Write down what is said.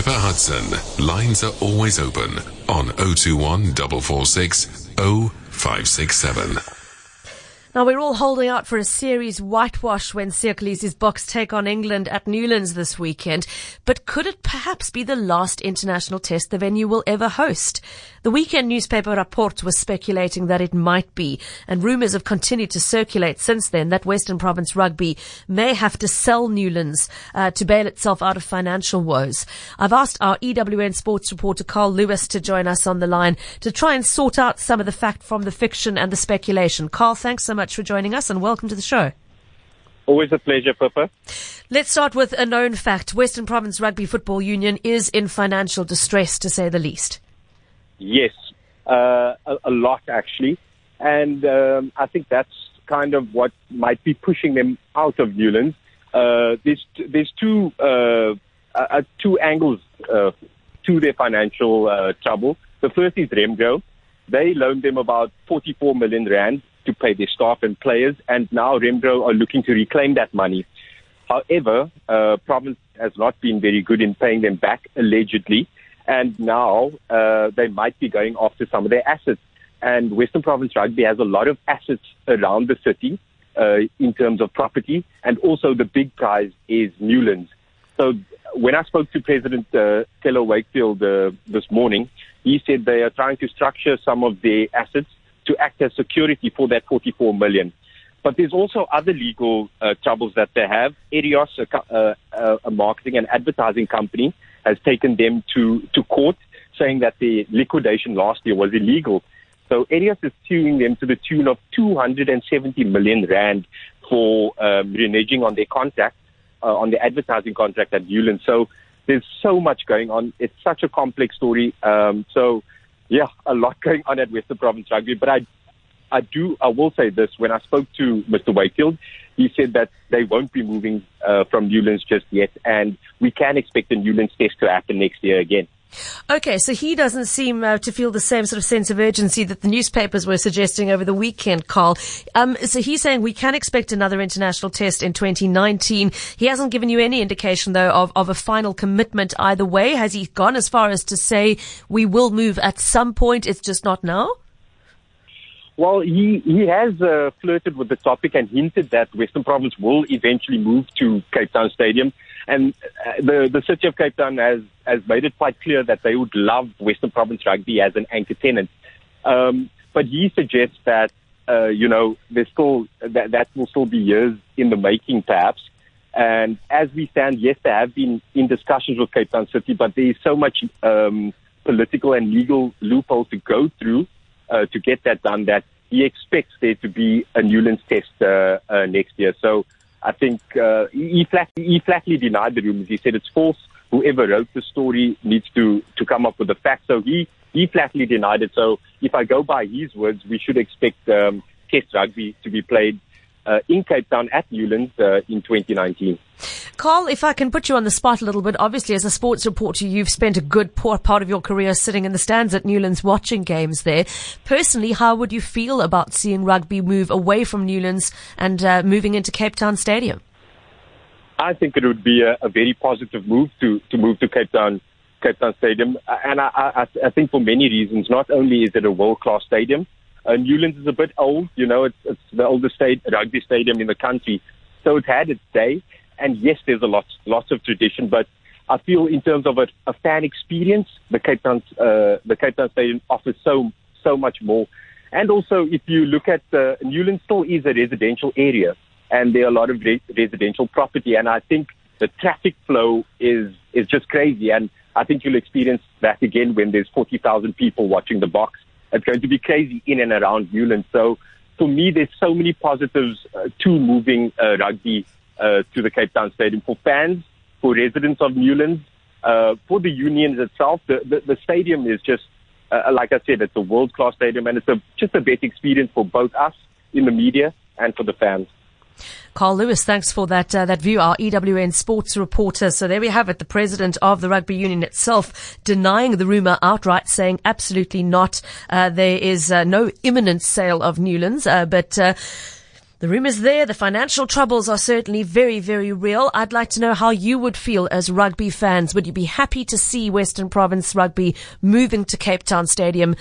Pippa Hudson. Lines are always open on 021 446 0567. Now, we're all holding out for a series whitewash when Siya Kolisi's Boks take on England at Newlands this weekend. But could it perhaps be the last international test the venue will ever host? The weekend newspaper Rapport was speculating that it might be, and rumours have continued to circulate since then that Western Province Rugby may have to sell Newlands to bail itself out of financial woes. I've asked our EWN sports reporter Carl Lewis to join us on the line to try and sort out some of the fact from the fiction and the speculation. Carl, thanks so much for joining us and welcome to the show. Always a pleasure, Pippa. Let's start with a known fact. Western Province Rugby Football Union is in financial distress, to say the least. Yes, a lot actually. And I think that's kind of what might be pushing them out of Newlands. There's two angles to their financial trouble. The first is Remgro. They loaned them about 44 million rand to pay their staff and players, and now Remgro are looking to reclaim that money. However, Province has not been very good in paying them back, allegedly, and now they might be going after some of their assets. And Western Province Rugby has a lot of assets around the city in terms of property, and also the big prize is Newlands. So when I spoke to President Taylor Wakefield this morning, he said they are trying to structure some of their assets to act as security for that 44 million. But there's also other legal troubles that they have. Erios, a marketing and advertising company, has taken them to court, saying that the liquidation last year was illegal. So Erios is suing them to the tune of 270 million rand for reneging on their contract, on the advertising contract at Newlands. So there's so much going on. It's such a complex story. Yeah, a lot going on at Western Province Rugby. But I will say this. When I spoke to Mr. Wakefield, he said that they won't be moving from Newlands just yet, and we can expect a Newlands test to happen next year again. Okay, so he doesn't seem to feel the same sort of sense of urgency that the newspapers were suggesting over the weekend, Carl. So he's saying we can expect another international test in 2019. He hasn't given you any indication, though, of a final commitment either way. Has he gone as far as to say we will move at some point, it's just not now? Well, he has flirted with the topic and hinted that Western Province will eventually move to Cape Town Stadium. And the city of Cape Town has made it quite clear that they would love Western Province Rugby as an anchor tenant. But he suggests that, there's still, that will still be years in the making, perhaps. And as we stand, yes, they have been in discussions with Cape Town City, but there is so much political and legal loopholes to go through to get that done that he expects there to be a Newlands test next year. So I think he flatly denied the rumors. He said it's false. Whoever wrote the story needs to come up with the facts. So he flatly denied it. So if I go by his words, we should expect test rugby to be played in Cape Town at Newlands in 2019. Carl, if I can put you on the spot a little bit, obviously as a sports reporter, you've spent a good part of your career sitting in the stands at Newlands watching games there. Personally, how would you feel about seeing rugby move away from Newlands and moving into Cape Town Stadium? I think it would be a very positive move to move to Cape Town Stadium. And I think for many reasons. Not only is it a world-class stadium, Newlands is a bit old. It's the oldest rugby stadium in the country. So it's had its day. And yes, there's lots of tradition, but I feel in terms of a fan experience, the Cape Town Stadium offers so much more. And also, if you look at Newlands, still is a residential area, and there are a lot of residential property. And I think the traffic flow is just crazy, and I think you'll experience that again when there's 40,000 people watching the Boks. It's going to be crazy in and around Newlands. So for me, there's so many positives to moving rugby to the Cape Town Stadium for fans, for residents of Newlands, for the unions itself. The stadium is just, like I said, it's a world-class stadium, and it's just a better experience for both us in the media and for the fans. Carl Lewis, thanks for that view, our EWN sports reporter. So there we have it, the president of the rugby union itself denying the rumour outright, saying absolutely not. There is no imminent sale of Newlands, but The room is there. The financial troubles are certainly very, very real. I'd like to know how you would feel as rugby fans. Would you be happy to see Western Province Rugby moving to Cape Town Stadium